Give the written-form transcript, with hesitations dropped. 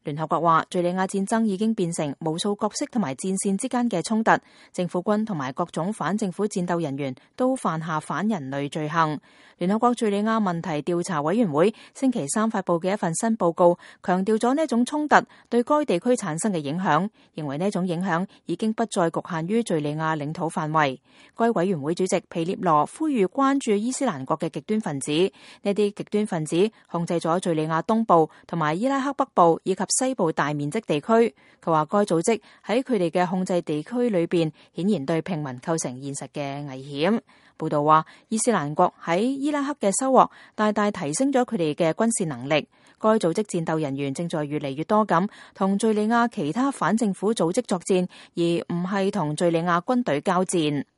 聯合國話，敘利亞戰爭已經變成無數角色同埋戰線之間嘅衝突，政府軍同埋各種反政府戰鬥人員都犯下反人類罪行。聯合國敘利亞問題調查委員會星期三發佈嘅一份新報告，強調咗呢種衝突對該地區產生嘅影響，認為呢種影響已經不再局限於敘利亞領土範圍。該委員會主席皮列羅呼籲關注伊斯蘭國嘅極端分子，呢啲極端分子控制咗敘利亞東部同埋伊拉克北部以及西部大面積地區。佢話該組織喺佢哋嘅控制地區裏邊，顯然對平民構成現實嘅危險。報道話，伊斯蘭國喺伊拉克嘅收穫大大提升咗佢哋嘅軍事能力。該組織戰鬥人員正在越嚟越多咁同敘利亞其他反政府組織作戰，而唔係同敘利亞軍隊交戰。